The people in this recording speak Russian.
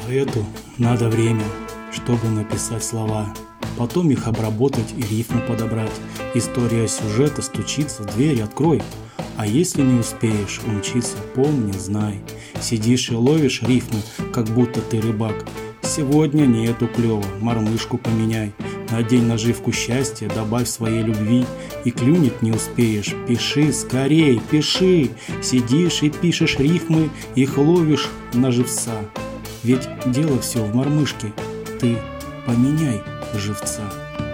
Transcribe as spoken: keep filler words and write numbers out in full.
Поэту надо время, чтобы написать слова, потом их обработать и рифму подобрать. История сюжета стучится в дверь, открой. А если не успеешь умчиться, помни, знай. Сидишь и ловишь рифмы, как будто ты рыбак. Сегодня нету клёва, мормышку поменяй. Надень наживку счастья, добавь своей любви. И клюнет не успеешь, пиши скорей, пиши. Сидишь и пишешь рифмы, их ловишь на живца. Ведь дело все в мормышке, ты поменяй живца.